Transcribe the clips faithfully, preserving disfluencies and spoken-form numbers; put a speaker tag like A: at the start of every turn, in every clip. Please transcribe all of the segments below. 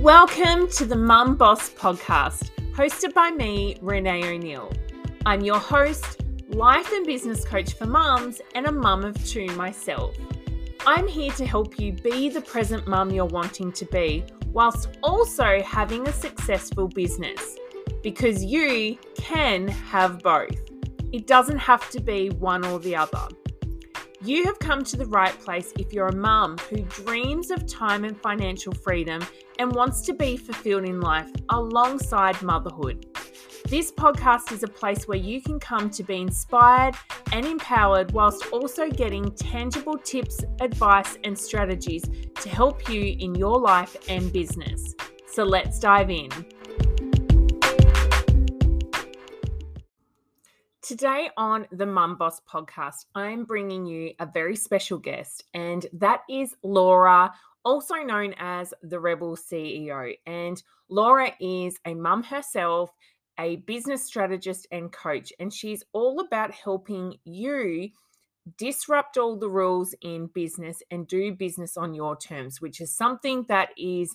A: Welcome to the Mum Boss podcast, hosted by me, Renee O'Neill. I'm your host, life and business coach for mums, and a mum of two myself. I'm here to help you be the present mum you're wanting to be, whilst also having a successful business, because you can have both. It doesn't have to be one or the other. You have come to the right place if you're a mum who dreams of time and financial freedom and wants to be fulfilled in life alongside motherhood. This podcast is a place where you can come to be inspired and empowered whilst also getting tangible tips, advice, and strategies to help you in your life and business. So let's dive in. Today on the Mum Boss podcast, I'm bringing you a very special guest, and that is Laura, also known as the Rebel C E O. And Laura is a mum herself, a business strategist and coach, and she's all about helping you disrupt all the rules in business and do business on your terms, which is something that is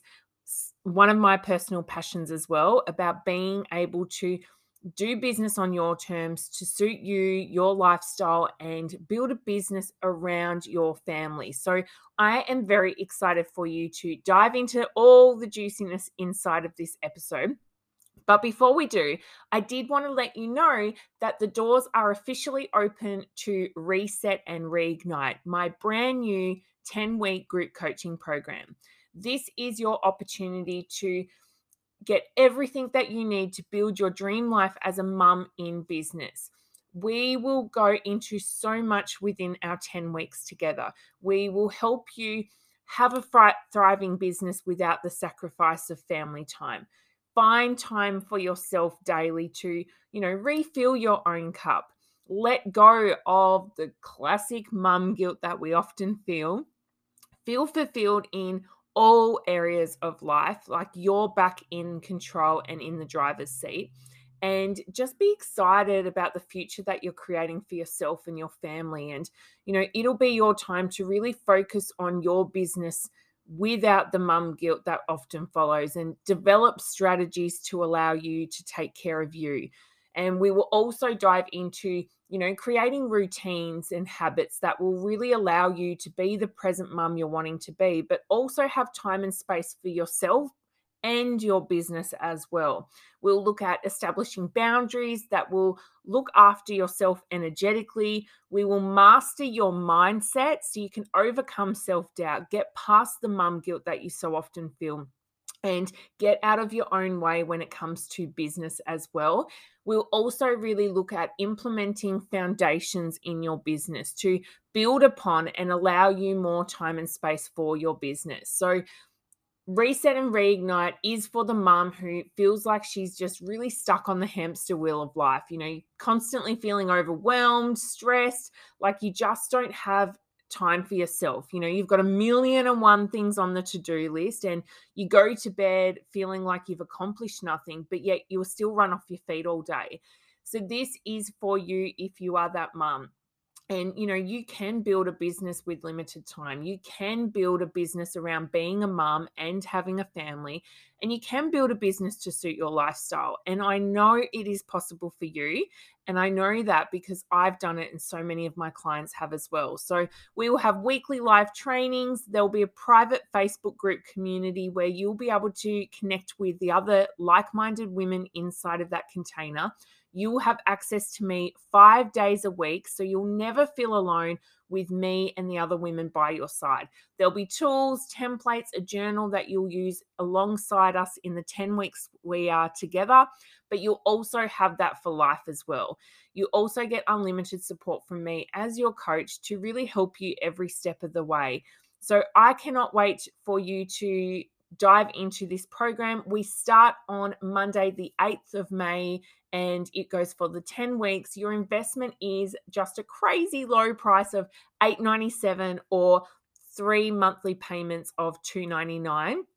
A: one of my personal passions as well, about being able to do business on your terms to suit you, your lifestyle, and build a business around your family. So I am very excited for you to dive into all the juiciness inside of this episode. But before we do, I did want to let you know that the doors are officially open to Reset and Reignite, my brand new ten-week group coaching program. This is your opportunity to get everything that you need to build your dream life as a mum in business. We will go into so much within our ten weeks together. We will help you have a thriving business without the sacrifice of family time. Find time for yourself daily to, you know, refill your own cup. Let go of the classic mum guilt that we often feel. Feel fulfilled in all areas of life, like you're back in control and in the driver's seat, and just be excited about the future that you're creating for yourself and your family. And, you know, it'll be your time to really focus on your business without the mum guilt that often follows, and develop strategies to allow you to take care of you. And we will also dive into, you know, creating routines and habits that will really allow you to be the present mum you're wanting to be, but also have time and space for yourself and your business as well. We'll look at establishing boundaries that will look after yourself energetically. We will master your mindset so you can overcome self-doubt, get past the mum guilt that you so often feel, and get out of your own way when it comes to business as well. We'll also really look at implementing foundations in your business to build upon and allow you more time and space for your business. So Reset and Reignite is for the mum who feels like she's just really stuck on the hamster wheel of life, you know, constantly feeling overwhelmed, stressed, like you just don't have time for yourself. You know, you've got a million and one things on the to-do list, and you go to bed feeling like you've accomplished nothing, but yet you'll still run off your feet all day. So this is for you if you are that mum. And, you know, you can build a business with limited time. You can build a business around being a mum and having a family, and you can build a business to suit your lifestyle. And I know it is possible for you. And I know that because I've done it and so many of my clients have as well. So we will have weekly live trainings. There'll be a private Facebook group community where you'll be able to connect with the other like-minded women inside of that container. You will have access to me five days a week, so you'll never feel alone with me and the other women by your side. There'll be tools, templates, a journal that you'll use alongside us in the ten weeks we are together, but you'll also have that for life as well. You also get unlimited support from me as your coach to really help you every step of the way. So I cannot wait for you to dive into this program. We start on Monday, the eighth of May, and it goes for the ten weeks. Your investment is just a crazy low price of eight dollars and ninety-seven cents or three monthly payments of two dollars and ninety-nine cents.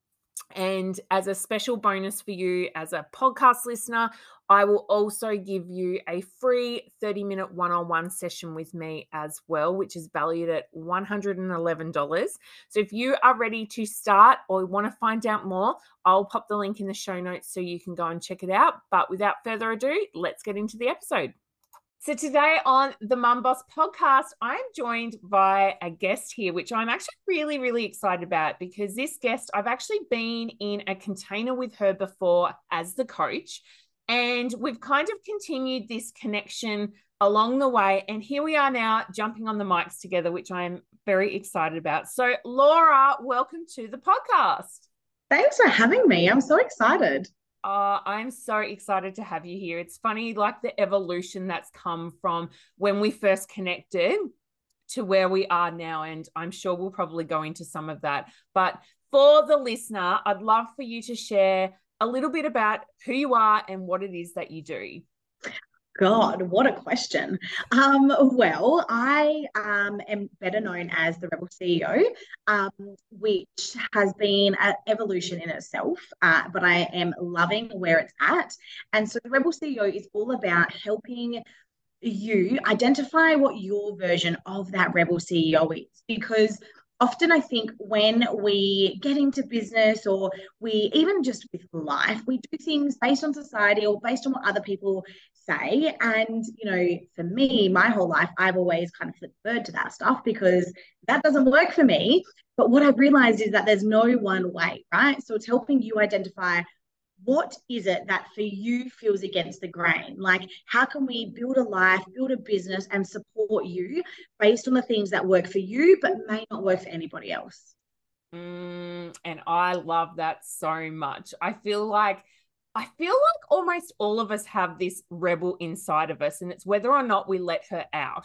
A: And as a special bonus for you as a podcast listener, I will also give you a free thirty minute one on one session with me as well, which is valued at one hundred eleven dollars. So if you are ready to start or want to find out more, I'll pop the link in the show notes so you can go and check it out. But without further ado, let's get into the episode. So today on the Mum Boss podcast, I'm joined by a guest here, which I'm actually really, really excited about because this guest, I've actually been in a container with her before as the coach, and we've kind of continued this connection along the way. And here we are now jumping on the mics together, which I'm very excited about. So Laura, welcome to the podcast.
B: Thanks for having me. I'm so excited.
A: Uh, I'm so excited to have you here. It's funny, like the evolution that's come from when we first connected to where we are now. And I'm sure we'll probably go into some of that. But for the listener, I'd love for you to share a little bit about who you are and what it is that you do.
B: God, what a question. Um, well, I um, am better known as the Rebel C E O, um, which has been an evolution in itself, uh, but I am loving where it's at. And so the Rebel C E O is all about helping you identify what your version of that Rebel C E O is, because often I think when we get into business or we even just with life, we do things based on society or based on what other people say. And, you know, for me, my whole life, I've always kind of flipped bird to that stuff because that doesn't work for me. But what I've realized is that there's no one way, right? So it's helping you identify what is it that for you feels against the grain? Like, how can we build a life, build a business, and support you based on the things that work for you, but may not work for anybody else?
A: Mm, and I love that so much. I feel like I feel like almost all of us have this rebel inside of us, and it's whether or not we let her out.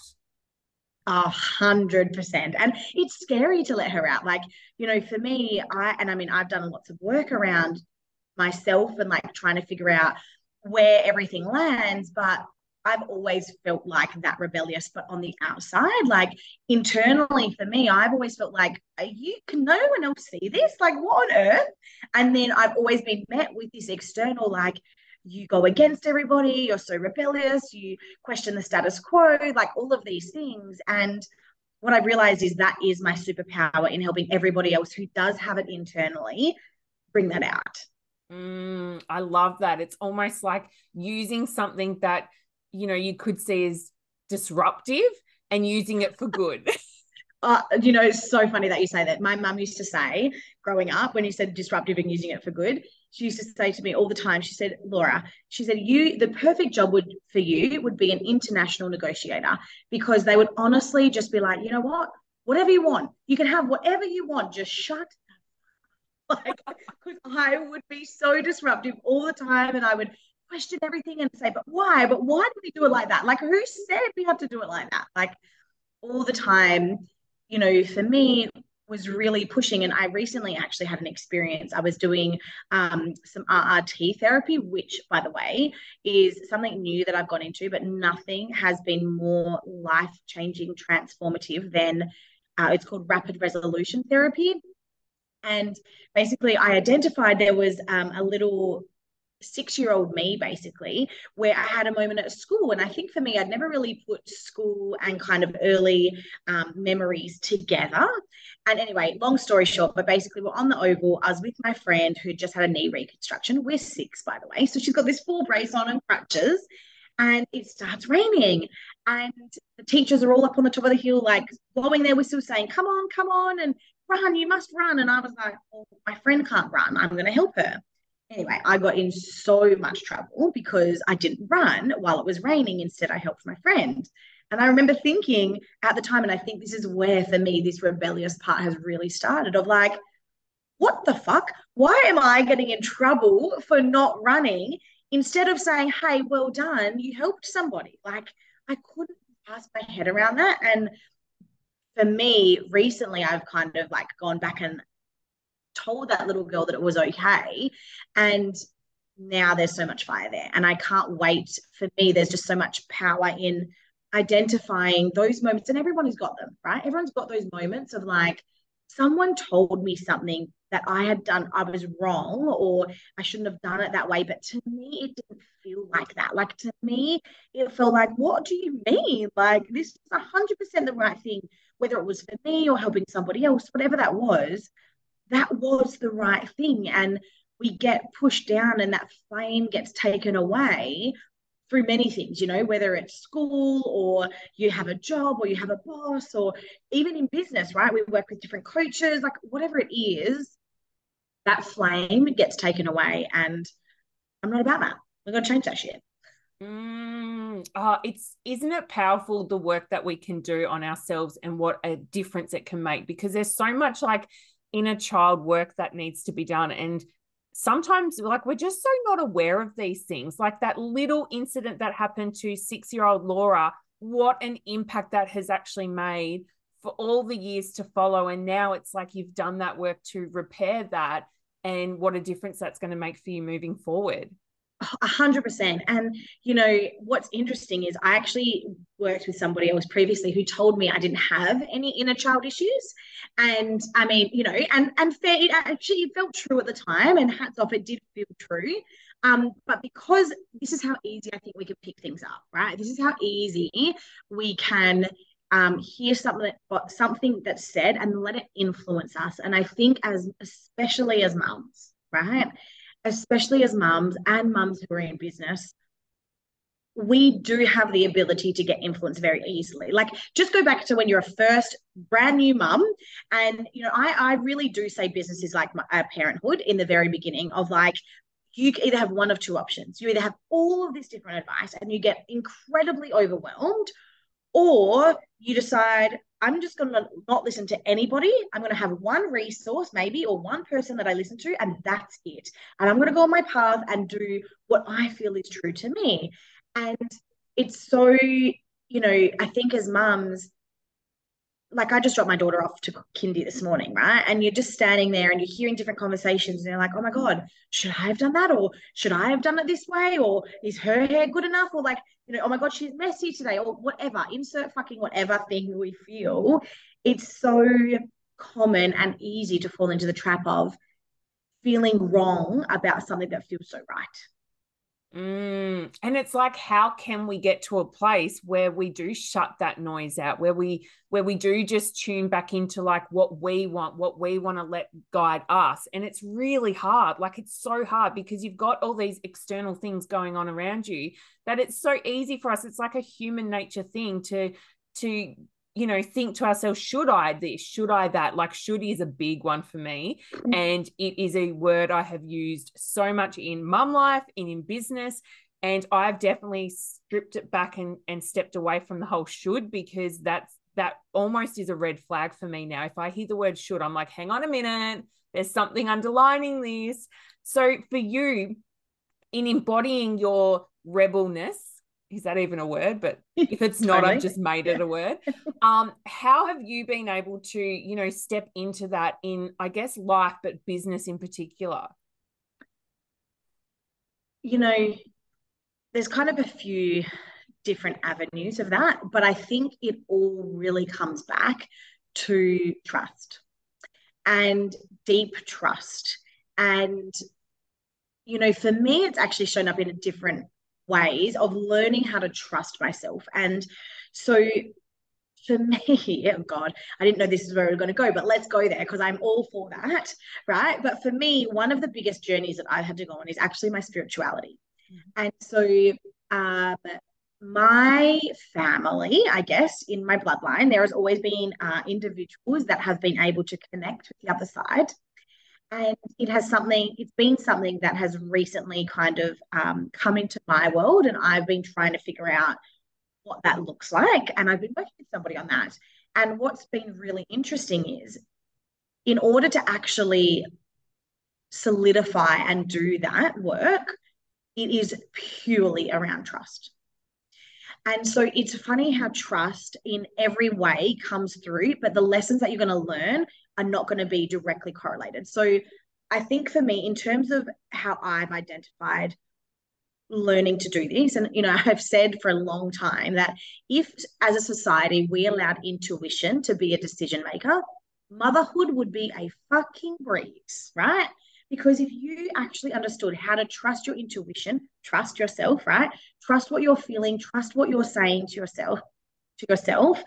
B: A hundred percent. And it's scary to let her out. Like, you know, for me, I, and I mean, I've done lots of work around myself and like trying to figure out where everything lands, but I've always felt like that rebellious, but on the outside, like internally for me, I've always felt like, are you, can no one else see this? Like, what on earth? And then I've always been met with this external, like, you go against everybody, you're so rebellious, you question the status quo, like all of these things. And what I realized is that is my superpower in helping everybody else who does have it internally bring that out.
A: Mm, I love that. It's almost like using something that, you know, you could see as disruptive and using it for good.
B: Uh, you know, it's so funny that you say that. My mum used to say, growing up, when you said disruptive and using it for good, she used to say to me all the time, she said, Laura, she said, you, the perfect job would for you would be an international negotiator, because they would honestly just be like, you know what, whatever you want, you can have whatever you want, just shut like, because I would be so disruptive all the time and I would question everything and say, but why? But why do we do it like that? Like, who said we have to do it like that? Like, all the time, you know, for me, was really pushing. And I recently actually had an experience. I was doing um, some R R T therapy, which, by the way, is something new that I've gone into, but nothing has been more life changing, transformative than uh, it's called rapid resolution therapy. And basically, I identified there was um, a little six year old me, basically, where I had a moment at school. And I think for me, I'd never really put school and kind of early um, memories together. And anyway, long story short, but basically, we're on the oval. I was with my friend who just had a knee reconstruction. We're six, by the way. So she's got this full brace on and crutches. And it starts raining. And the teachers are all up on the top of the hill, like blowing their whistles, saying, come on, come on, and run, you must run. And I was like, well, my friend can't run. I'm going to help her. Anyway, I got in so much trouble because I didn't run while it was raining. Instead, I helped my friend. And I remember thinking at the time, and I think this is where for me this rebellious part has really started, of like, what the fuck? Why am I getting in trouble for not running instead of saying, hey, well done, you helped somebody? Like, I couldn't pass my head around that. And for me, recently, I've kind of like gone back and told that little girl that it was okay. And now there's so much fire there. And I can't wait. For me, there's just so much power in identifying those moments. And everyone has got them, right? Everyone's got those moments of like, someone told me something that I had done, I was wrong, or I shouldn't have done it that way. But to me, it didn't feel like that. Like, to me, it felt like, what do you mean? Like, this is one hundred percent the right thing, whether it was for me or helping somebody else, whatever that was, that was the right thing. And we get pushed down and that flame gets taken away through many things, you know, whether it's school or you have a job or you have a boss, or even in business, right? We work with different coaches, like whatever it is, that flame gets taken away. And I'm not about that. We're going to change that shit.
A: Mm, oh, it's isn't it powerful, the work that we can do on ourselves and what a difference it can make, because there's so much like inner child work that needs to be done. And sometimes like we're just so not aware of these things, like that little incident that happened to six-year-old Laura, what an impact that has actually made for all the years to follow. And now it's like you've done that work to repair that, and what a difference that's going to make for you moving forward.
B: A hundred percent. And you know what's interesting is I actually worked with somebody else previously who told me I didn't have any inner child issues. And I mean, you know, and and fair, it actually felt true at the time, and hats off, it did feel true. Um, but because this is how easy I think we can pick things up, right? This is how easy we can um, hear something that, something that's said and let it influence us. And I think as especially as mums, right? Especially as mums and mums who are in business, we do have the ability to get influenced very easily. Like, just go back to when you're a first brand new mum. And, you know, I, I really do say business is like my, uh, parenthood in the very beginning of like, you either have one of two options. You either have all of this different advice and you get incredibly overwhelmed, or you decide, I'm just going to not listen to anybody. I'm going to have one resource maybe, or one person that I listen to, and that's it. And I'm going to go on my path and do what I feel is true to me. And it's so, you know, I think as mums, like I just dropped my daughter off to kindy this morning, right? And you're just standing there and you're hearing different conversations and you're like, oh my God, should I have done that? Or should I have done it this way? Or is her hair good enough? Or like, you know, oh my God, she's messy today, or whatever, insert fucking whatever thing we feel. It's so common and easy to fall into the trap of feeling wrong about something that feels so right.
A: Mm. And it's like, how can we get to a place where we do shut that noise out, where we where we do just tune back into like what we want, what we want to let guide us? And it's really hard. Like, it's so hard because you've got all these external things going on around you that it's so easy for us. It's like a human nature thing to to you know, think to ourselves, should I this? Should I that? Like, should is a big one for me. And it is a word I have used so much in mum life and in business. And I've definitely stripped it back and, and stepped away from the whole should, because that's, that almost is a red flag for me now. If I hear the word should, I'm like, hang on a minute, there's something underlining this. So for you, in embodying your rebelness, is that even a word? But if it's not, totally. I've just made it a word. Um, how have you been able to, you know, step into that in, I guess, life, but business in particular?
B: You know, there's kind of a few different avenues of that, but I think it all really comes back to trust, and deep trust. And, you know, for me, it's actually shown up in a different ways of learning how to trust myself. And so for me, oh God, I didn't know this is where we we're going to go, but let's go there because I'm all for that, right? But for me, one of the biggest journeys that I've had to go on is actually my spirituality. Mm-hmm. And so um, my family, I guess, in my bloodline, there has always been uh, individuals that have been able to connect with the other side. And it has something, it's been something that has recently kind of um, come into my world, and I've been trying to figure out what that looks like. And I've been working with somebody on that. And what's been really interesting is, in order to actually solidify and do that work, it is purely around trust. And so it's funny how trust in every way comes through, but the lessons that you're going to learn are not going to be directly correlated. So I think for me, in terms of how I've identified learning to do this, and, you know, I've said for a long time that if as a society we allowed intuition to be a decision maker, motherhood would be a fucking breeze, right? Because if you actually understood how to trust your intuition, trust yourself, right? Trust what you're feeling, trust what you're saying to yourself, to yourself,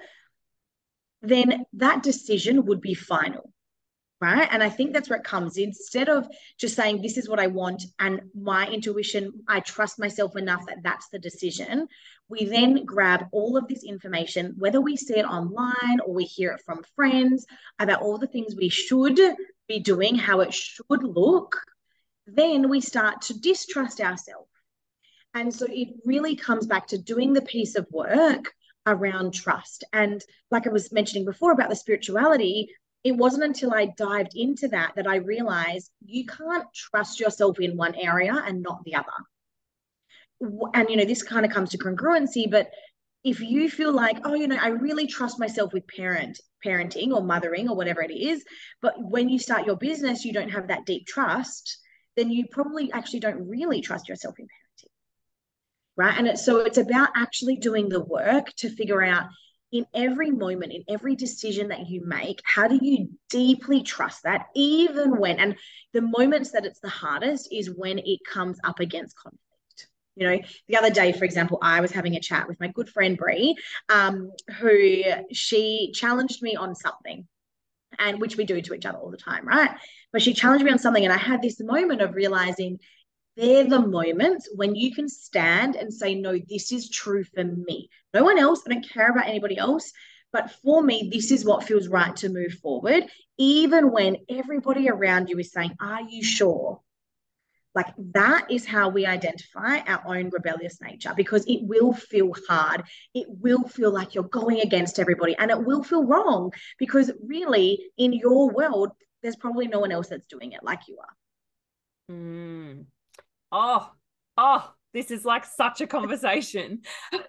B: then that decision would be final, right? And I think that's where it comes in. Instead of just saying, this is what I want, and my intuition, I trust myself enough that that's the decision, we then grab all of this information, whether we see it online or we hear it from friends about all the things we should be doing, how it should look, then we start to distrust ourselves. And so it really comes back to doing the piece of work around trust. And like I was mentioning before about the spirituality, it wasn't until I dived into that that I realized you can't trust yourself in one area and not the other. And, you know, this kind of comes to congruency, but if you feel like, oh, you know, I really trust myself with parent, parenting or mothering or whatever it is, but when you start your business, you don't have that deep trust, then you probably actually don't really trust yourself in parenting. Right. And it's, so it's about actually doing the work to figure out in every moment, in every decision that you make, how do you deeply trust that, even when, and the moments that it's the hardest is when it comes up against conflict. You know, the other day, for example, I was having a chat with my good friend Brie, um, who she challenged me on something, and which we do to each other all the time, right? But she challenged me on something, and I had this moment of realizing they're the moments when you can stand and say, no, this is true for me. No one else. I don't care about anybody else. But for me, this is what feels right to move forward, even when everybody around you is saying, are you sure? Like that is how we identify our own rebellious nature, because it will feel hard. It will feel like you're going against everybody, and it will feel wrong because really in your world, there's probably no one else that's doing it like you are.
A: Mm. Oh, oh, this is like such a conversation.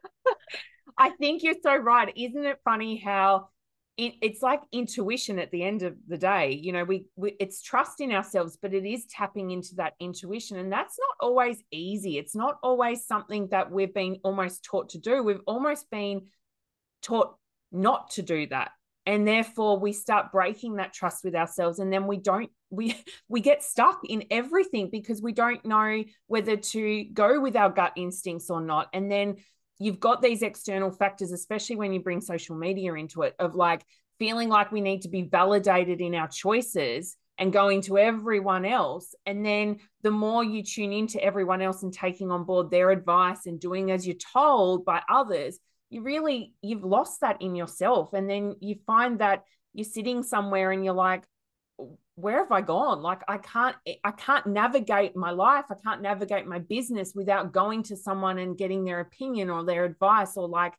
A: I think you're so right. Isn't it funny how it, it's like intuition at the end of the day? You know, we, we it's trust in ourselves, but it is tapping into that intuition. And that's not always easy. It's not always something that we've been almost taught to do. We've almost been taught not to do that. And therefore we start breaking that trust with ourselves, and then we don't we we get stuck in everything because we don't know whether to go with our gut instincts or not. And then you've got these external factors, especially when you bring social media into it, of like feeling like we need to be validated in our choices and going to everyone else. And then the more you tune into everyone else and taking on board their advice and doing as you're told by others, you really, you've lost that in yourself. And then you find that you're sitting somewhere and you're like, where have I gone? Like, I can't, I can't navigate my life. I can't navigate my business without going to someone and getting their opinion or their advice or like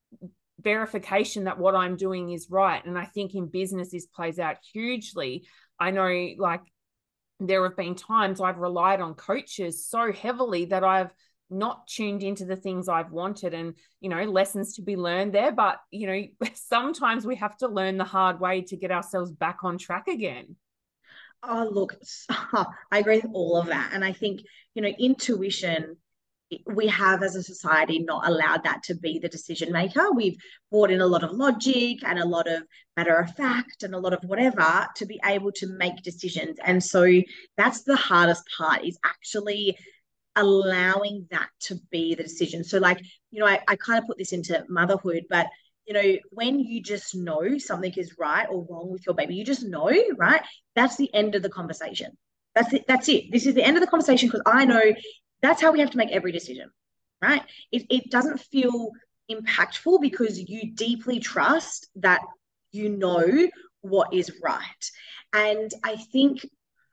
A: verification that what I'm doing is right. And I think in business, this plays out hugely. I know like there have been times I've relied on coaches so heavily that I've not tuned into the things I've wanted, and, you know, lessons to be learned there. But, you know, sometimes we have to learn the hard way to get ourselves back on track again.
B: Oh, look, I agree with all of that. And I think, you know, intuition, we have as a society not allowed that to be the decision maker. We've brought in a lot of logic and a lot of matter of fact and a lot of whatever to be able to make decisions. And so that's the hardest part, is actually allowing that to be the decision. So like, you know, I, I kind of put this into motherhood, but you know, when you just know something is right or wrong with your baby, you just know, right? That's the end of the conversation. That's it. That's it. This is the end of the conversation, because I know that's how we have to make every decision, right? It, it doesn't feel impactful because you deeply trust that you know what is right. And I think,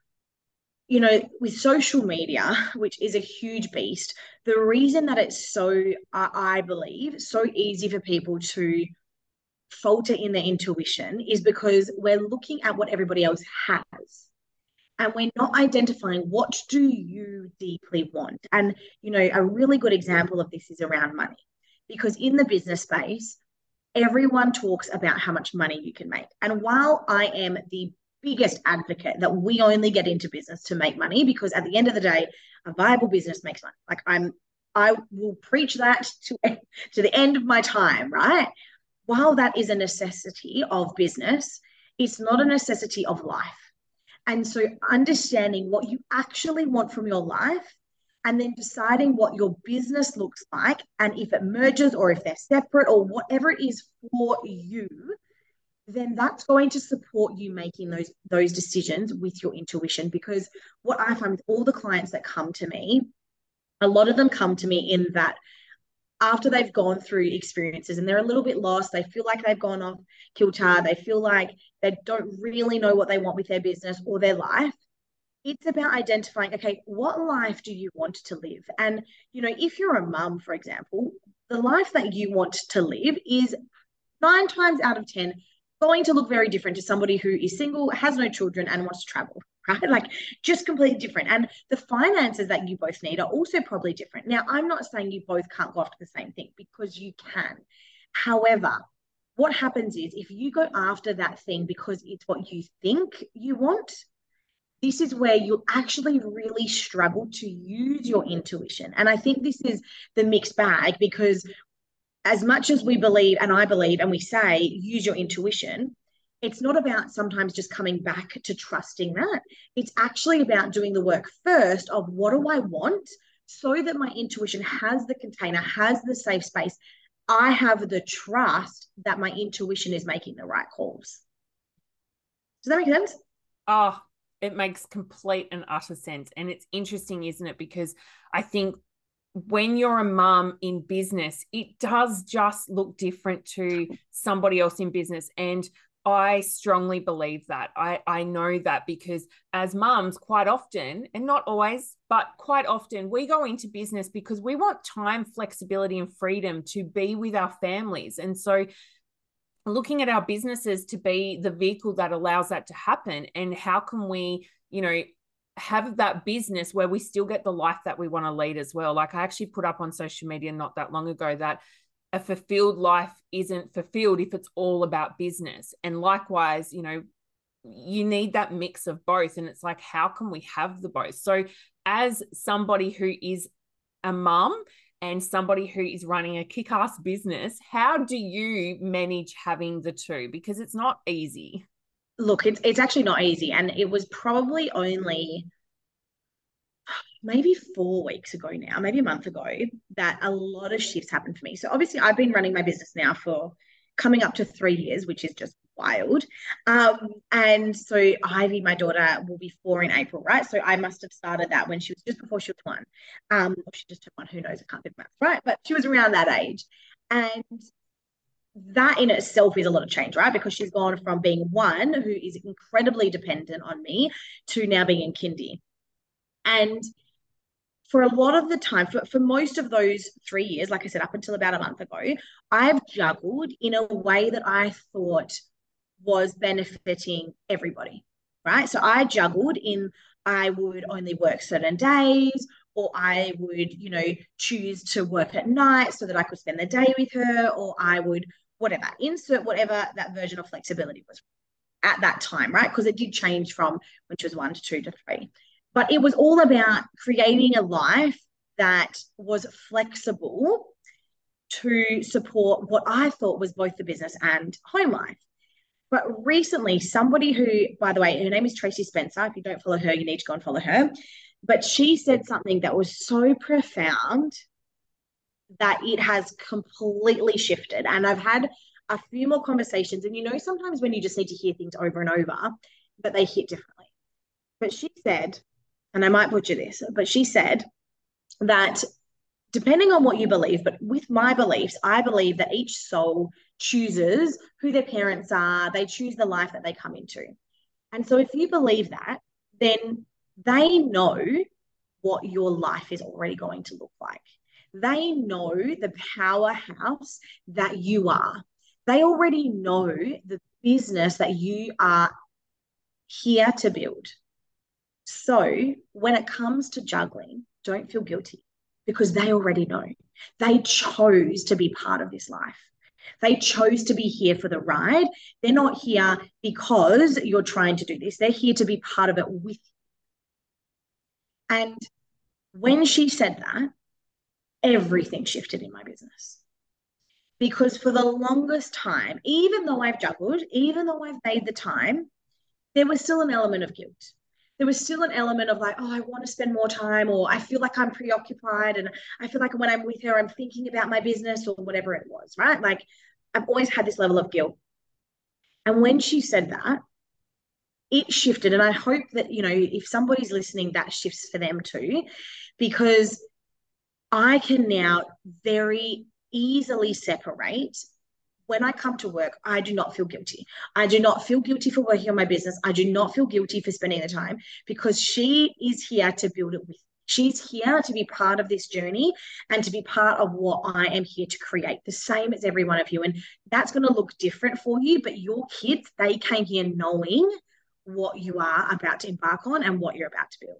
B: you know, with social media, which is a huge beast, the reason that it's so, uh, I believe, so easy for people to falter in their intuition is because we're looking at what everybody else has. And we're not identifying what do you deeply want. And, you know, a really good example of this is around money. Because in the business space, everyone talks about how much money you can make. And while I am the biggest advocate that we only get into business to make money, because at the end of the day, a viable business makes money. Like I'm, I will preach that to, to the end of my time, right? While that is a necessity of business, It's not a necessity of life. And so understanding what you actually want from your life and then deciding what your business looks like and if it merges or if they're separate or whatever it is for you, then that's going to support you making those those decisions with your intuition. Because what I find with all the clients that come to me, a lot of them come to me in that after they've gone through experiences and they're a little bit lost, they feel like they've gone off kilter, they feel like they don't really know what they want with their business or their life. It's about identifying, okay, what life do you want to live? And, you know, if you're a mum, for example, the life that you want to live is nine times out of ten going to look very different to somebody who is single, has no children, and wants to travel, right? Like just completely different. And the finances that you both need are also probably different. Now, I'm not saying you both can't go after the same thing, because you can. However, what happens is if you go after that thing because it's what you think you want, this is where you'll actually really struggle to use your intuition. And I think this is the mixed bag, because as much as we believe, and I believe, and we say, use your intuition, it's not about sometimes just coming back to trusting that. It's actually about doing the work first of what do I want, so that my intuition has the container, has the safe space. I have the trust that my intuition is making the right calls. Does that make sense?
A: Oh, it makes complete and utter sense. And it's interesting, isn't it? Because I think when you're a mum in business, it does just look different to somebody else in business. And I strongly believe that. I, I know that because as mums, quite often, and not always, but quite often, we go into business because we want time, flexibility, and freedom to be with our families. And so looking at our businesses to be the vehicle that allows that to happen. And how can we, you know, have that business where we still get the life that we want to lead as well. Like I actually put up on social media not that long ago that a fulfilled life isn't fulfilled if it's all about business. And likewise, you know, you need that mix of both. And it's like, how can we have the both? So as somebody who is a mum and somebody who is running a kick-ass business, how do you manage having the two? Because it's not easy.
B: Look, it's it's actually not easy. And it was probably only maybe four weeks ago now, maybe a month ago, that a lot of shifts happened for me. So obviously I've been running my business now for coming up to three years, which is just wild. Um, and so Ivy, my daughter, will be four in April, right? So I must have started that when she was just before she was one. Um, or she just turned one, who knows? I can't do maths, right? But she was around that age. And that in itself is a lot of change, right? Because she's gone from being one who is incredibly dependent on me to now being in kindy. And for a lot of the time, for, for most of those three years, like I said, up until about a month ago, I've juggled in a way that I thought was benefiting everybody, right? So I juggled in, I would only work certain days, or I would, you know, choose to work at night so that I could spend the day with her, or I would, whatever, insert whatever that version of flexibility was at that time, right? Because it did change from when she was one to two to three. But it was all about creating a life that was flexible to support what I thought was both the business and home life. But recently, somebody who, by the way, her name is Tracy Spencer. If you don't follow her, you need to go and follow her. But she said something that was so profound that it has completely shifted. And I've had a few more conversations. And you know, sometimes when you just need to hear things over and over, but they hit differently. But she said, and I might butcher this, but she said that depending on what you believe, but with my beliefs, I believe that each soul chooses who their parents are, they choose the life that they come into. And so if you believe that, then they know what your life is already going to look like. They know the powerhouse that you are. They already know the business that you are here to build. So when it comes to juggling, don't feel guilty, because they already know. They chose to be part of this life. They chose to be here for the ride. They're not here because you're trying to do this. They're here to be part of it with you. And when she said that, everything shifted in my business. Because for the longest time, even though I've juggled, even though I've made the time, there was still an element of guilt. There was still an element of like, oh, I want to spend more time, or I feel like I'm preoccupied. And I feel like when I'm with her, I'm thinking about my business or whatever it was, right? Like I've always had this level of guilt. And when she said that, it shifted. And I hope that, you know, if somebody's listening, that shifts for them too, because I can now very easily separate when I come to work, I do not feel guilty. I do not feel guilty for working on my business. I do not feel guilty for spending the time because she is here to build it with me. She's here to be part of this journey and to be part of what I am here to create, the same as every one of you. And that's going to look different for you, but your kids, they came here knowing what you are about to embark on and what you're about to build.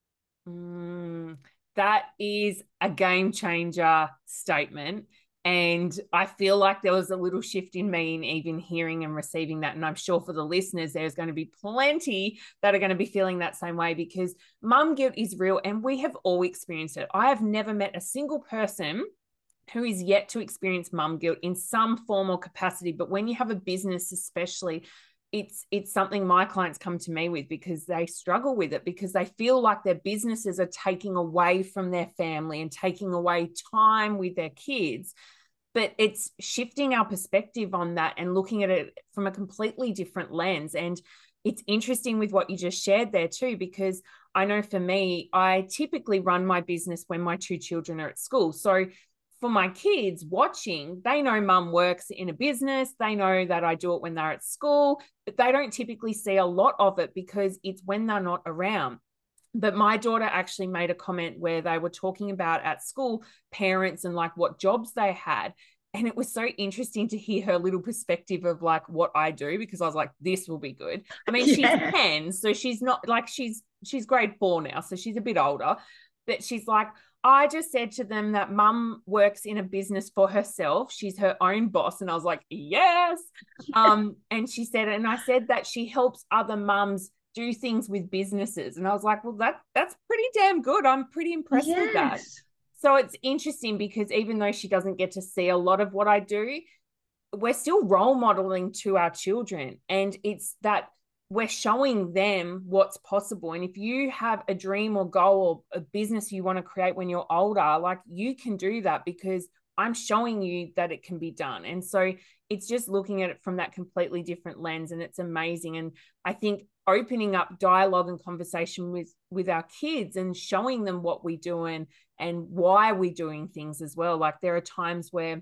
A: Mm, that is a game changer statement. And I feel like there was a little shift in me in even hearing and receiving that. And I'm sure for the listeners, there's going to be plenty that are going to be feeling that same way, because mum guilt is real and we have all experienced it. I have never met a single person who is yet to experience mum guilt in some form or capacity. But when you have a business, especially, it's it's something my clients come to me with because they struggle with it, because they feel like their businesses are taking away from their family and taking away time with their kids. But it's shifting our perspective on that and looking at it from a completely different lens. And it's interesting with what you just shared there too, because I know for me, I typically run my business when my two children are at school. So for my kids watching, they know mum works in a business. They know that I do it when they're at school, but they don't typically see a lot of it because it's when they're not around. But my daughter actually made a comment where they were talking about at school parents and like what jobs they had. And it was so interesting to hear her little perspective of like what I do, because I was like, this will be good. I mean, she's
B: Yeah.
A: ten, so she's not like she's she's grade four now, so she's a bit older. But she's like, I just said to them that mum works in a business for herself. She's her own boss. And I was like, yes. Um, and she said, and I said that she helps other mums do things with businesses. And I was like, well, that that's pretty damn good. I'm pretty impressed with that.
B: Yes.
A: So it's interesting because even though she doesn't get to see a lot of what I do, we're still role modeling to our children. And it's that we're showing them what's possible. And if you have a dream or goal or a business you want to create when you're older, like you can do that because I'm showing you that it can be done. And so it's just looking at it from that completely different lens. And it's amazing. And I think opening up dialogue and conversation with, with our kids and showing them what we do and, and why we're doing things as well. Like there are times where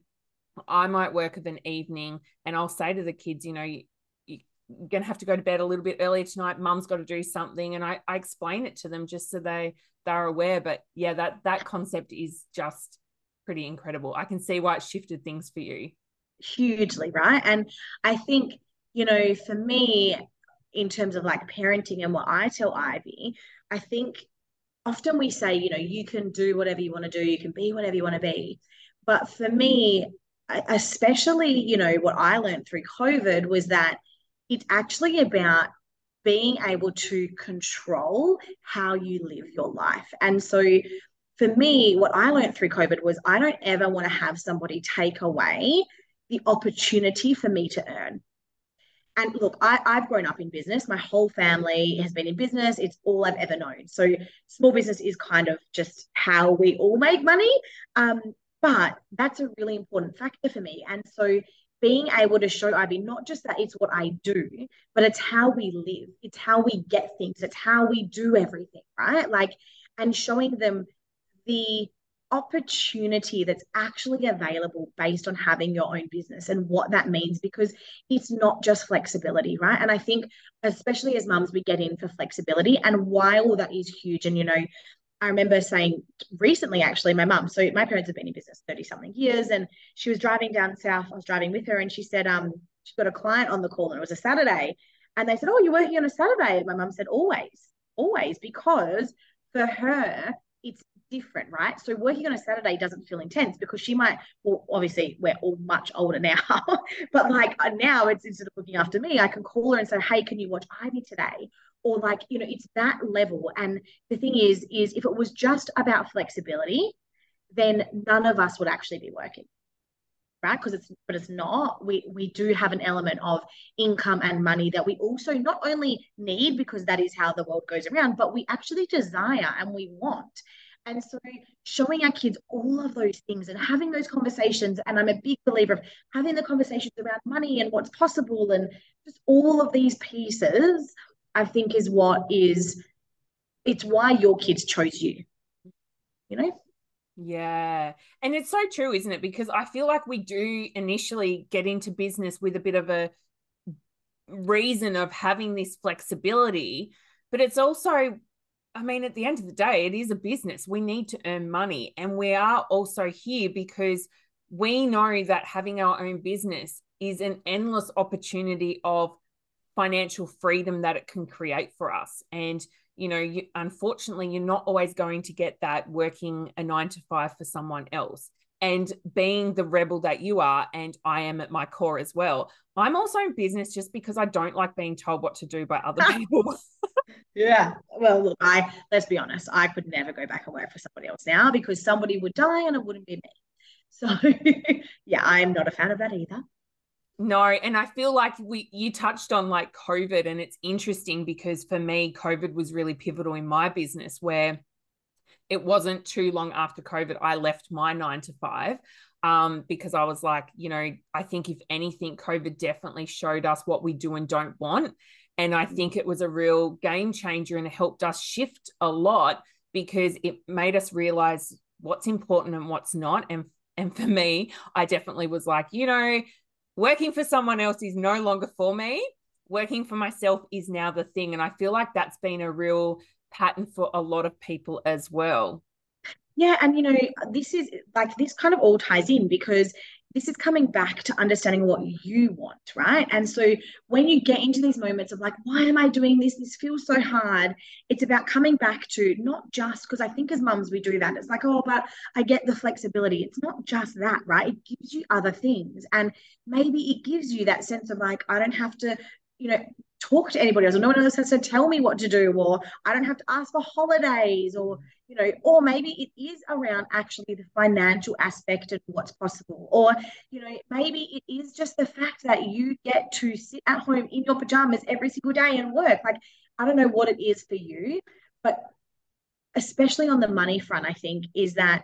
A: I might work of an evening and I'll say to the kids, you know, you, you're going to have to go to bed a little bit earlier tonight. Mum's got to do something. And I, I explain it to them just so they, they're aware. But yeah, that, that concept is just pretty incredible. I can see why it shifted things for you.
B: Hugely, right? And I think, you know, for me, in terms of like parenting and what I tell Ivy, I think often we say, you know, you can do whatever you want to do, you can be whatever you want to be. But for me, especially, you know, what I learned through COVID was that it's actually about being able to control how you live your life. And so for me, what I learned through COVID was I don't ever want to have somebody take away the opportunity for me to earn. And look, I, I've grown up in business. My whole family has been in business. It's all I've ever known. So small business is kind of just how we all make money. Um, but that's a really important factor for me. And so being able to show Ivy not just that it's what I do, but it's how we live. It's how we get things. It's how we do everything, right? Like, and showing them the opportunity that's actually available based on having your own business and what that means, because it's not just flexibility, right? And I think especially as mums, we get in for flexibility, and while that is huge, and you know, I remember saying recently, actually, my mum, so my parents have been in business thirty something years, and she was driving down south. I was driving with her, and she said, um, she got a client on the call, and it was a Saturday. And they said, oh, you're working on a Saturday? And my mum said, always, always, because for her, it's different, right? So working on a Saturday doesn't feel intense because she might, well, obviously we're all much older now, but like now it's instead of looking after me, I can call her and say, hey, can you watch Ivy today? Or like, you know, it's that level. And the thing is, is if it was just about flexibility, then none of us would actually be working, right? Because it's, but it's not. We we do have an element of income and money that we also not only need, because that is how the world goes around, but we actually desire and we want. And so showing our kids all of those things and having those conversations, and I'm a big believer of having the conversations around money and what's possible and just all of these pieces, I think is what is, it's why your kids chose you, you know?
A: Yeah. And it's so true, isn't it? Because I feel like we do initially get into business with a bit of a reason of having this flexibility, but it's also, I mean, at the end of the day, it is a business. We need to earn money. And we are also here because we know that having our own business is an endless opportunity of financial freedom that it can create for us. And, you know, you, unfortunately, you're not always going to get that working a nine to five for someone else. And being the rebel that you are, and I am at my core as well, I'm also in business just because I don't like being told what to do by other people.
B: Yeah. Well, look, I let's be honest, I could never go back and work for somebody else now because somebody would die and it wouldn't be me. So yeah, I'm not a fan of that either.
A: No, and I feel like we you touched on like COVID, and it's interesting because for me, COVID was really pivotal in my business, where it wasn't too long after COVID, I left my nine to five um, because I was like, you know, I think if anything, COVID definitely showed us what we do and don't want. And I think it was a real game changer and it helped us shift a lot because it made us realize what's important and what's not. And, and for me, I definitely was like, you know, working for someone else is no longer for me. Working for myself is now the thing. And I feel like that's been a real pattern for a lot of people as well.
B: Yeah, and you know, this is like this kind of all ties in because this is coming back to understanding what you want, right? And so when you get into these moments of like, why am I doing this? This feels so hard. It's about coming back to not just because I think as mums we do that. It's like, oh, but I get the flexibility. It's not just that, right? It gives you other things. And maybe it gives you that sense of like, I don't have to, you know, talk to anybody else, or no one else has to tell me what to do, or I don't have to ask for holidays, or you know, or maybe it is around actually the financial aspect of what's possible, or you know, maybe it is just the fact that you get to sit at home in your pajamas every single day and work. Like, I don't know what it is for you, but especially on the money front, I think is that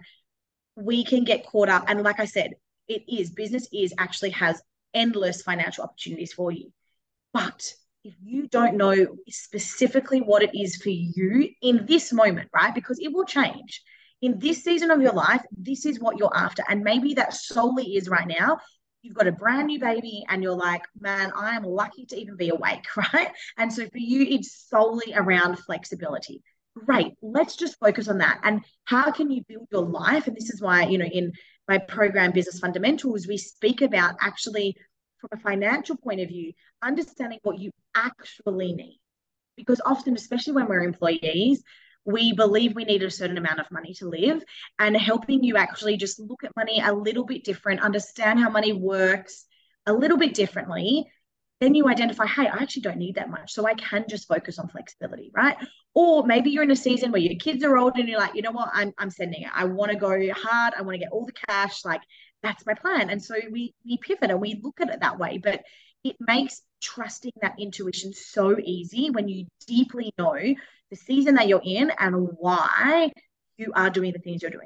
B: we can get caught up, and like I said, it is business is actually has endless financial opportunities for you, but if you don't know specifically what it is for you in this moment, right? Because it will change. In this season of your life, this is what you're after. And maybe that solely is right now. You've got a brand new baby and you're like, man, I am lucky to even be awake, right? And so for you, it's solely around flexibility. Great. Let's just focus on that. And how can you build your life? And this is why, you know, in my program, Business Fundamentals, we speak about actually from a financial point of view, understanding what you actually need. Because often, especially when we're employees, we believe we need a certain amount of money to live, and helping you actually just look at money a little bit different, understand how money works a little bit differently. Then you identify, hey, I actually don't need that much. So I can just focus on flexibility, right? Or maybe you're in a season where your kids are old and you're like, you know what, I'm, I'm sending it. I want to go hard. I want to get all the cash. Like, that's my plan. And so we we pivot and we look at it that way. But it makes trusting that intuition so easy when you deeply know the season that you're in and why you are doing the things you're doing.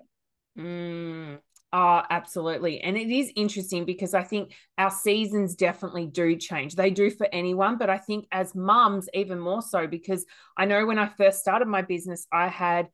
A: Mm. Oh, absolutely. And it is interesting because I think our seasons definitely do change. They do for anyone, but I think as mums, even more so, because I know when I first started my business, I had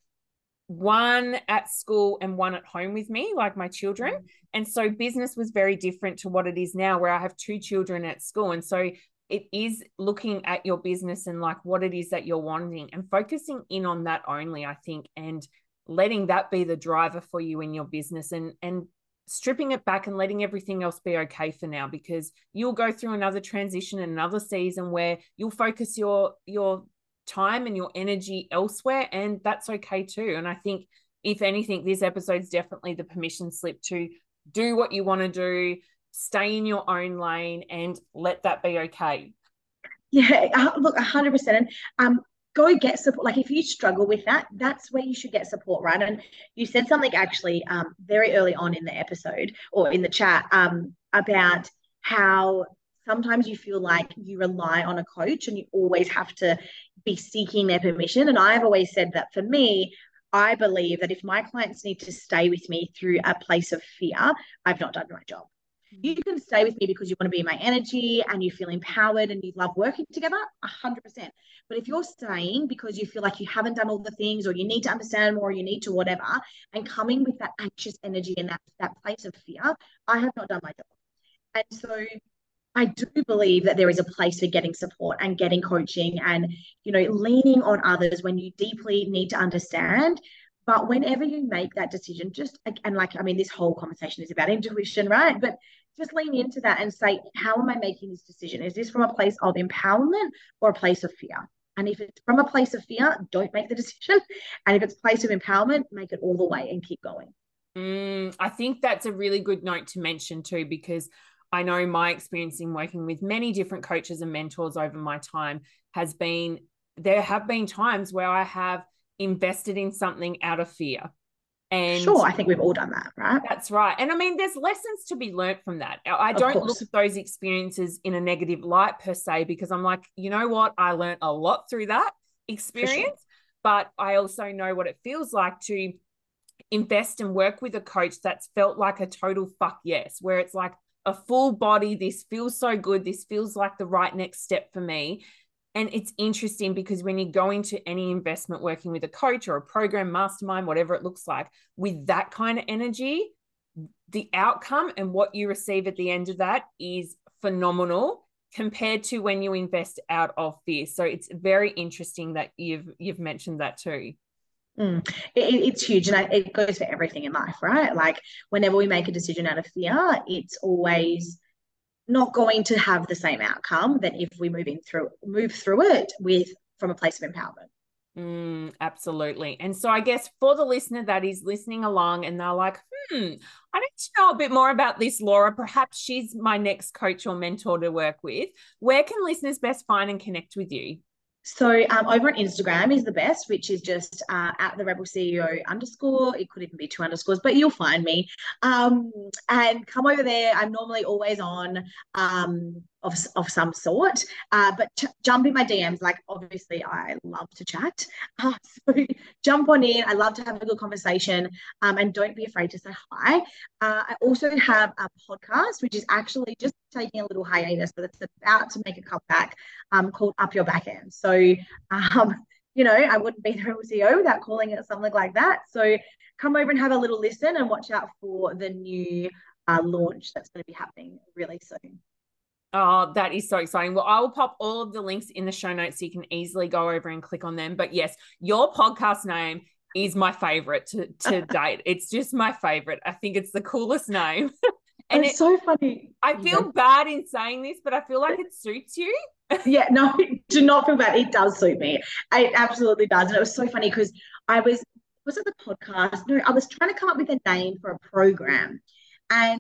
A: one at school and one at home with me, like my children. And so business was very different to what it is now, where I have two children at school. And so it is looking at your business and like what it is that you're wanting and focusing in on that only, I think, and letting that be the driver for you in your business, and and stripping it back and letting everything else be okay for now, because you'll go through another transition and another season where you'll focus your your time and your energy elsewhere, and that's okay too. And I think if anything, this episode's definitely the permission slip to do what you want to do, stay in your own lane, and let that be okay.
B: Yeah, uh, look, one hundred percent. Um, go get support. Like if you struggle with that, that's where you should get support, right? And you said something actually um, very early on in the episode or in the chat um, about how sometimes you feel like you rely on a coach and you always have to be seeking their permission. And I've always said that for me, I believe that if my clients need to stay with me through a place of fear, I've not done my job. You can stay with me because you want to be in my energy and you feel empowered and you love working together, one hundred percent. But if you're staying because you feel like you haven't done all the things or you need to understand more or you need to whatever, and coming with that anxious energy and that, that place of fear, I have not done my job. And so I do believe that there is a place for getting support and getting coaching and, you know, leaning on others when you deeply need to understand. But whenever you make that decision, just, and like, I mean, this whole conversation is about intuition, right? But just lean into that and say, how am I making this decision? Is this from a place of empowerment or a place of fear? And if it's from a place of fear, don't make the decision. And if it's a place of empowerment, make it all the way and keep going.
A: Mm, I think that's a really good note to mention too, because I know my experience in working with many different coaches and mentors over my time has been, there have been times where I have invested in something out of fear. And
B: sure, I think we've all done that, right?
A: That's right. And I mean, there's lessons to be learned from that. I don't look at those experiences in a negative light per se, because I'm like, you know what? I learned a lot through that experience, sure. But I also know what it feels like to invest and work with a coach that's felt like a total fuck yes, where it's like a full body, this feels so good, this feels like the right next step for me. And it's interesting because when you go into any investment working with a coach or a program, mastermind, whatever it looks like, with that kind of energy, the outcome and what you receive at the end of that is phenomenal compared to when you invest out of fear. So it's very interesting that you've you've mentioned that too.
B: Mm. It, it's huge, and it goes for everything in life, right? Like whenever we make a decision out of fear, it's always not going to have the same outcome than if we move in through move through it with from a place of empowerment.
A: Mm, absolutely. And so I guess for the listener that is listening along and they're like, hmm, I need to know a bit more about this, Laura. Perhaps she's my next coach or mentor to work with. Where can listeners best find and connect with you?
B: So um, over on Instagram is the best, which is just uh, at the Rebel C E O underscore. It could even be two underscores, but you'll find me. Um, and come over there. I'm normally always on um, of, of some sort, uh, but ch- jump in my D Ms. Like, obviously, I love to chat. Uh, so jump on in. I love to have a good conversation, um, and don't be afraid to say hi. Uh, I also have a podcast, which is actually just taking a little hiatus, but it's about to make a comeback, um, called Up Your Backend. So, um, you know, I wouldn't be the Rebel C E O without calling it something like that. So come over and have a little listen and watch out for the new uh, launch that's going to be happening really soon.
A: Oh, that is so exciting. Well, I will pop all of the links in the show notes so you can easily go over and click on them. But yes, your podcast name is my favorite to, to date. It's just my favorite. I think it's the coolest name.
B: And it's it, so funny.
A: I feel bad in saying this, but I feel like it suits you.
B: Yeah, no, do not feel bad. It does suit me. It absolutely does. And it was so funny because I was, was it the podcast? No, I was trying to come up with a name for a program. And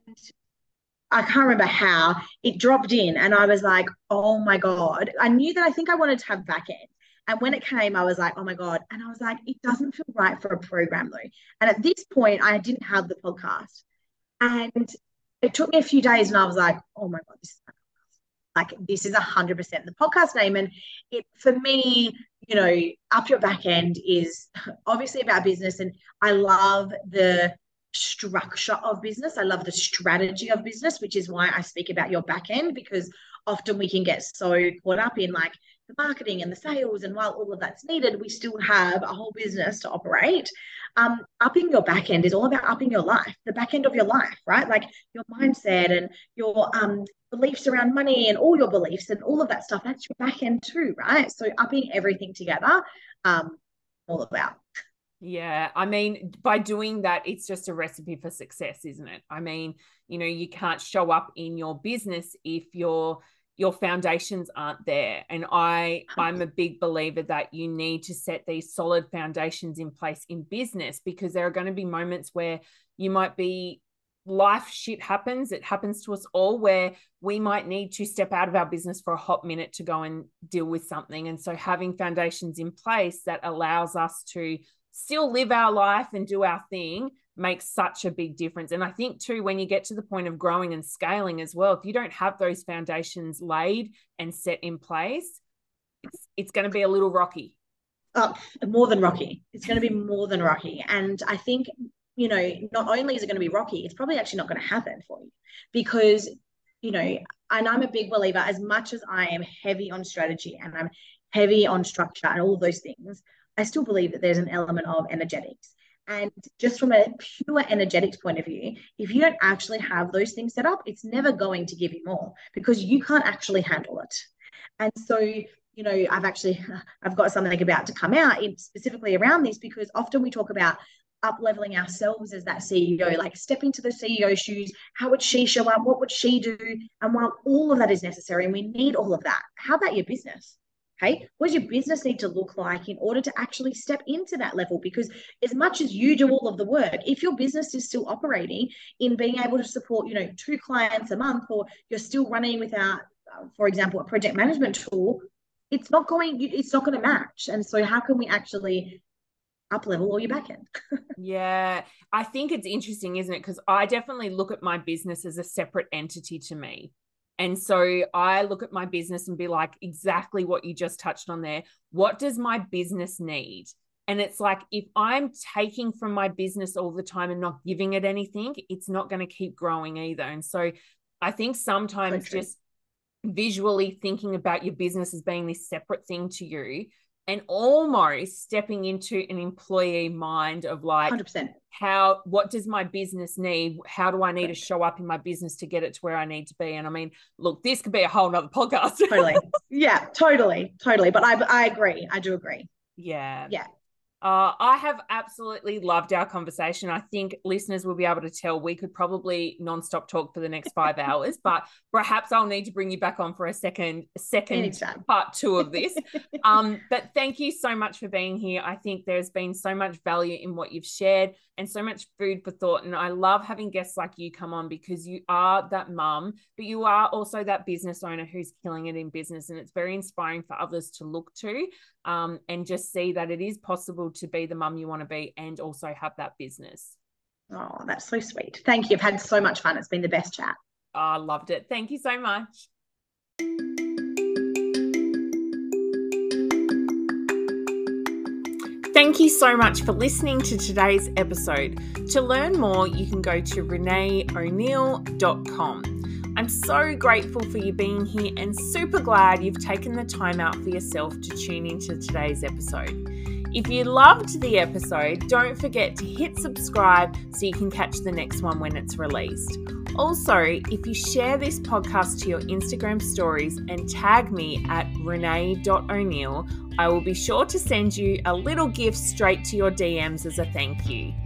B: I can't remember how it dropped in. And I was like, oh my God. I knew that I think I wanted to have back end. And when it came, I was like, oh my God. And I was like, it doesn't feel right for a program though. And at this point, I didn't have the podcast. And it took me a few days and I was like, oh my God, this is like, this is one hundred percent the podcast name. And it, for me, you know, Up Your Back End is obviously about business. And I love the structure of business. I love the strategy of business, which is why I speak about your back end, because often we can get so caught up in like the marketing and the sales. And while all of that's needed, we still have a whole business to operate. Um, upping your back end is all about upping your life, the back end of your life, right? Like your mindset and your um, beliefs around money and all your beliefs and all of that stuff. That's your back end too, right? So upping everything together, um, all about.
A: Yeah, I mean, by doing that, it's just a recipe for success, isn't it? I mean, you know, you can't show up in your business if your your foundations aren't there. And I I'm a big believer that you need to set these solid foundations in place in business, because there are going to be moments where you might be life shit happens. It happens to us all, where we might need to step out of our business for a hot minute to go and deal with something. And so having foundations in place that allows us to still live our life and do our thing makes such a big difference. And I think too, when you get to the point of growing and scaling as well, if you don't have those foundations laid and set in place, it's, it's going to be a little rocky.
B: Oh, more than rocky. It's going to be more than rocky. And I think, you know, not only is it going to be rocky, it's probably actually not going to happen for you, because, you know, and I'm a big believer, as much as I am heavy on strategy and I'm heavy on structure and all those things, I still believe that there's an element of energetics. And just from a pure energetics point of view, if you don't actually have those things set up, it's never going to give you more, because you can't actually handle it. And so, you know, I've actually, I've got something about to come out in specifically around this, because often we talk about up-leveling ourselves as that C E O, like step into the C E O shoes. How would she show up? What would she do? And while all of that is necessary, and we need all of that, how about your business? Okay, what does your business need to look like in order to actually step into that level? Because as much as you do all of the work, if your business is still operating in being able to support, you know, two clients a month, or you're still running without, uh, for example, a project management tool, it's not going, it's not going to match. And so how can we actually up level all your back end?
A: Yeah, I think it's interesting, isn't it? Because I definitely look at my business as a separate entity to me. And so I look at my business and be like, exactly what you just touched on there. What does my business need? And it's like, if I'm taking from my business all the time and not giving it anything, it's not going to keep growing either. And so I think sometimes
B: So
A: just visually thinking about your business as being this separate thing to you, and almost stepping into an employee mind of like,
B: one hundred percent.
A: how, what does my business need? How do I need to show up in my business to get it to where I need to be? And I mean, look, this could be a whole nother podcast.
B: Totally. Yeah, totally. Totally. But I, I agree. I do agree.
A: Yeah.
B: Yeah.
A: Uh, I have absolutely loved our conversation. I think listeners will be able to tell we could probably nonstop talk for the next five hours, but perhaps I'll need to bring you back on for a second, second
B: Anytime.
A: part two of this. um, but thank you so much for being here. I think there's been so much value in what you've shared and so much food for thought. And I love having guests like you come on, because you are that mum, but you are also that business owner who's killing it in business. And it's very inspiring for others to look to um, and just see that it is possible to be the mum you want to be and also have that business.
B: Oh, that's so sweet. Thank you. I've had so much fun. It's been the best chat.
A: Oh, I loved it. Thank you so much. Thank you so much for listening to today's episode. To learn more, you can go to renee o'neill dot com. I'm so grateful for you being here and super glad you've taken the time out for yourself to tune into today's episode. If you loved the episode, don't forget to hit subscribe so you can catch the next one when it's released. Also, if you share this podcast to your Instagram stories and tag me at renee dot o'neill, I will be sure to send you a little gift straight to your D Ms as a thank you.